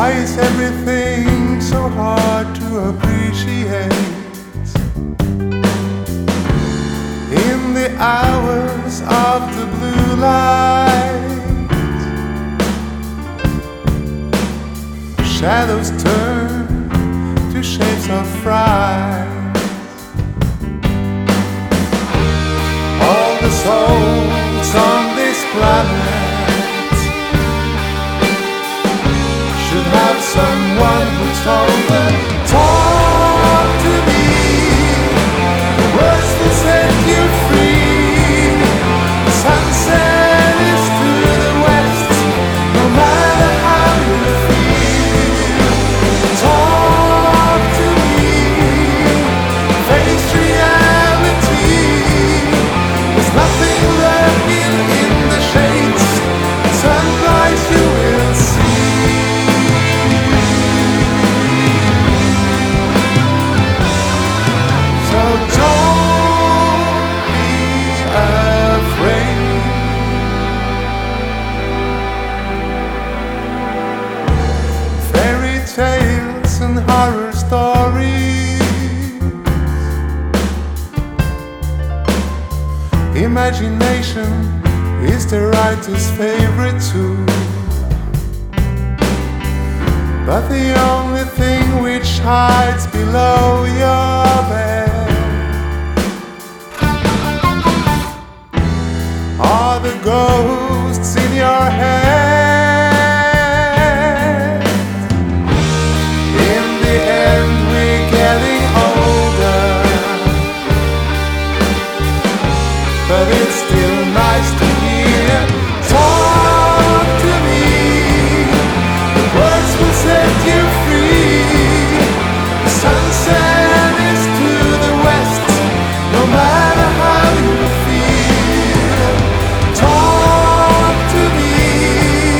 Why is everything so hard to appreciate? In the hours of the blue light, shadows turn to shapes of fright. All the souls on this planet should have someone who told them, talk to me, the words will set you free. The sunset is to the west, no matter how you feel. Talk to me, face reality. There's nothing lurking in the shades, sunrise you will see. So don't be afraid. Fairy tales and horror stories, imagination is the writer's favorite tool. But the only thing which hides below your bed are the ghosts in your head. In the end we're getting older, but it's still nice to hear. Talk to me, the words will set you free. The sunset is to the west, no matter how you feel. Talk to me,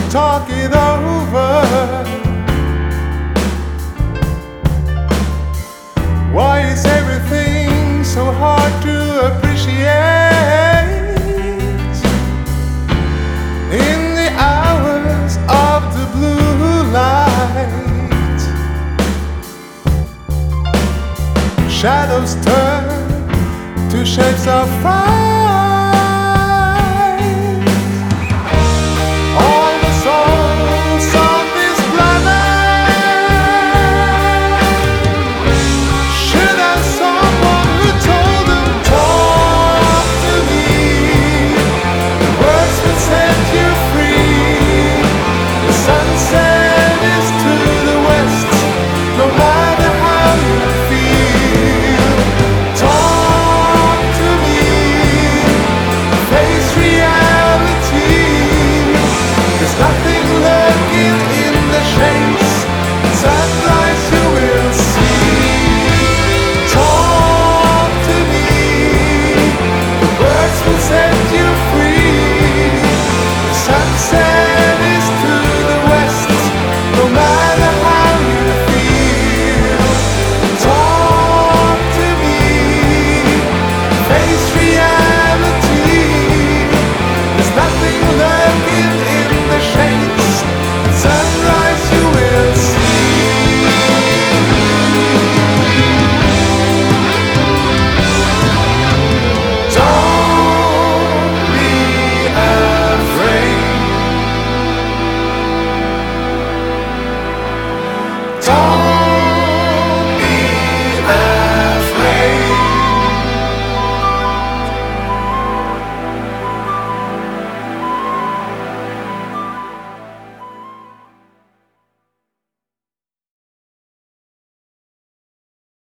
talk it over. Why is everything so hard to appreciate? In the hours of the blue light, shadows turn to shapes of fire.